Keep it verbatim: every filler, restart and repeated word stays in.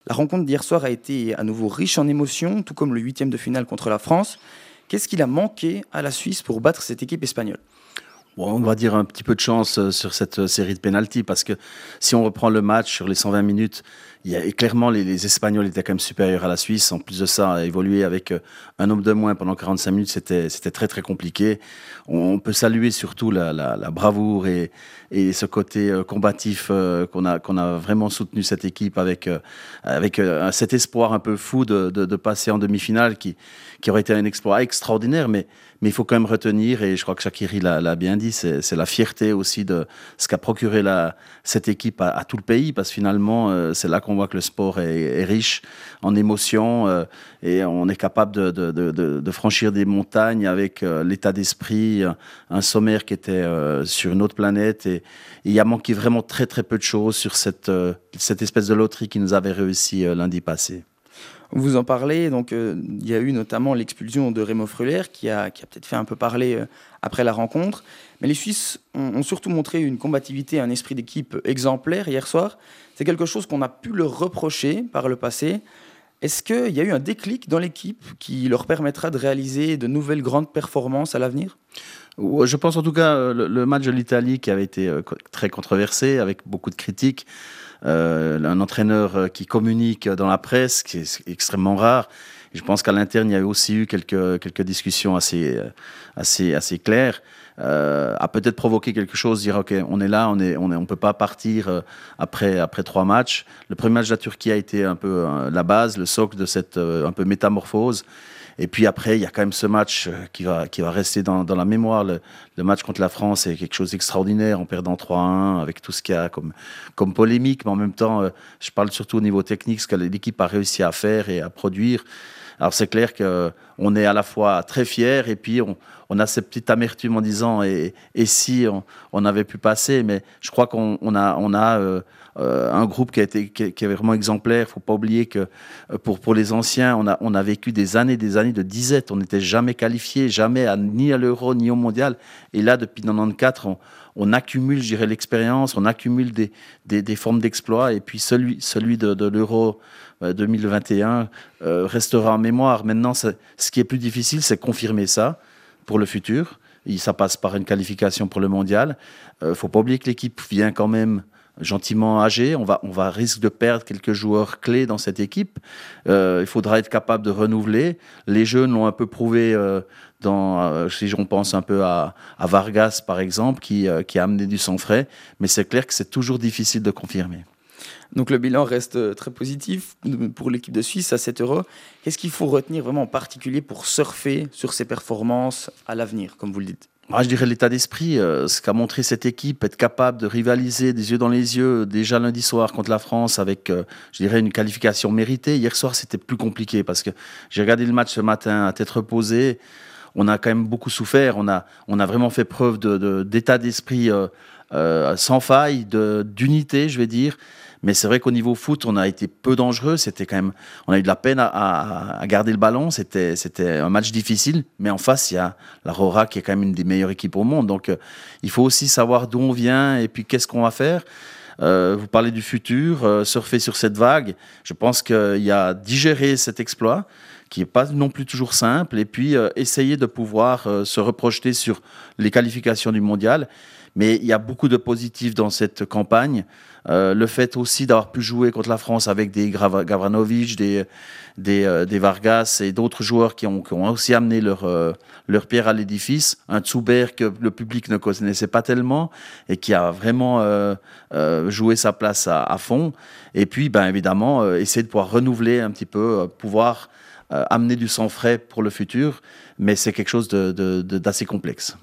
La rencontre d'hier soir a été à nouveau riche en émotions, tout comme le huitième de finale contre la France. Qu'est-ce qu'il a manqué à la Suisse pour battre cette équipe espagnole ? Bon, on va dire un petit peu de chance euh, sur cette euh, série de pénaltys parce que si on reprend le match sur les cent vingt minutes, il y a, et clairement les, les Espagnols étaient quand même supérieurs à la Suisse. En plus de ça, évoluer avec euh, un homme de moins pendant quarante-cinq minutes, c'était, c'était très très compliqué. On, on peut saluer surtout la, la, la bravoure et, et ce côté euh, combatif euh, qu'on a, qu'on a vraiment soutenu cette équipe avec, euh, avec euh, cet espoir un peu fou de, de, de passer en demi-finale qui, qui aurait été un exploit extraordinaire, mais Mais il faut quand même retenir, et je crois que Shaqiri l'a, l'a bien dit, c'est, c'est la fierté aussi de ce qu'a procuré la, cette équipe à, à tout le pays, parce que finalement, euh, c'est là qu'on voit que le sport est, est riche en émotions, euh, et on est capable de, de, de, de franchir des montagnes avec euh, l'état d'esprit, un sommaire qui était euh, sur une autre planète, et, et il a manqué vraiment très très peu de choses sur cette, euh, cette espèce de loterie qui nous avait réussi euh, lundi passé. Vous en parlez, donc euh, il y a eu notamment l'expulsion de Remo Freuler qui a, qui a peut-être fait un peu parler euh, après la rencontre. Mais les Suisses ont, ont surtout montré une combativité, un esprit d'équipe exemplaire hier soir. C'est quelque chose qu'on a pu leur reprocher par le passé. Est-ce qu'il y a eu un déclic dans l'équipe qui leur permettra de réaliser de nouvelles grandes performances à l'avenir ? Je pense en tout cas le, le match de l'Italie qui avait été très controversé avec beaucoup de critiques. Euh, un entraîneur qui communique dans la presse, qui est extrêmement rare. Et je pense qu'à l'interne, il y a aussi eu quelques, quelques discussions assez, assez, assez claires. Euh, a peut-être provoqué quelque chose, dire ok, on est là, on est, on est, on peut pas partir après, après trois matchs. Le premier match de la Turquie a été un peu euh, la base, le socle de cette euh, un peu métamorphose. Et puis après, il y a quand même ce match qui va, qui va rester dans, dans la mémoire. Le, le match contre la France est quelque chose d'extraordinaire en perdant trois à un, avec tout ce qu'il y a comme, comme polémique. Mais en même temps, je parle surtout au niveau technique, ce que l'équipe a réussi à faire et à produire. Alors c'est clair qu'on est à la fois très fiers et puis on, on a cette petite amertume en disant et, et si on, on avait pu passer. Mais je crois qu'on on a... On a euh, Euh, un groupe qui, a été, qui, qui est vraiment exemplaire. Il ne faut pas oublier que euh, pour, pour les anciens, on a, on a vécu des années des années de disette. On n'était jamais qualifié, jamais à, ni à l'Euro ni au Mondial. Et là, depuis quatre-vingt-quatorze, on, on accumule, je dirais, l'expérience, on accumule des, des, des formes d'exploit. Et puis celui, celui de, de l'Euro euh, deux mille vingt et un euh, restera en mémoire. Maintenant, ce qui est plus difficile, c'est confirmer ça pour le futur. Et ça passe par une qualification pour le Mondial. Il euh, ne faut pas oublier que l'équipe vient quand même gentiment âgé, on va, on va risque de perdre quelques joueurs clés dans cette équipe. Euh, il faudra être capable de renouveler. Les jeunes l'ont un peu prouvé, euh, dans, euh, si on pense un peu à, à Vargas, par exemple, qui, euh, qui a amené du sang frais. Mais c'est clair que c'est toujours difficile de confirmer. Donc le bilan reste très positif pour l'équipe de Suisse à sept euros. Qu'est-ce qu'il faut retenir vraiment en particulier pour surfer sur ses performances à l'avenir, comme vous le dites ? Moi, je dirais l'état d'esprit, euh, ce qu'a montré cette équipe, être capable de rivaliser des yeux dans les yeux déjà lundi soir contre la France avec, euh, je dirais, une qualification méritée. Hier soir, c'était plus compliqué parce que j'ai regardé le match ce matin à tête reposée. On a quand même beaucoup souffert. On a, on a vraiment fait preuve de, de, d'état d'esprit euh, euh, sans faille, de, d'unité, je vais dire. Mais c'est vrai qu'au niveau foot, on a été peu dangereux. C'était quand même, on a eu de la peine à, à, à garder le ballon. C'était, c'était un match difficile. Mais en face, il y a la Rora qui est quand même une des meilleures équipes au monde. Donc, euh, il faut aussi savoir d'où on vient et puis qu'est-ce qu'on va faire. Euh, vous parlez du futur, euh, surfer sur cette vague. Je pense qu'il y a digérer cet exploit qui n'est pas non plus toujours simple. Et puis, euh, essayer de pouvoir euh, se reprojeter sur les qualifications du mondial. Mais il y a beaucoup de positifs dans cette campagne. Euh, le fait aussi d'avoir pu jouer contre la France avec des Gavranovic, des, des, euh, des Vargas et d'autres joueurs qui ont, qui ont aussi amené leur, euh, leur pierre à l'édifice. Un Zuber que le public ne connaissait pas tellement et qui a vraiment euh, euh, joué sa place à, à fond. Et puis, ben, évidemment, euh, essayer de pouvoir renouveler un petit peu, euh, pouvoir euh, amener du sang frais pour le futur. Mais c'est quelque chose de, de, de, d'assez complexe.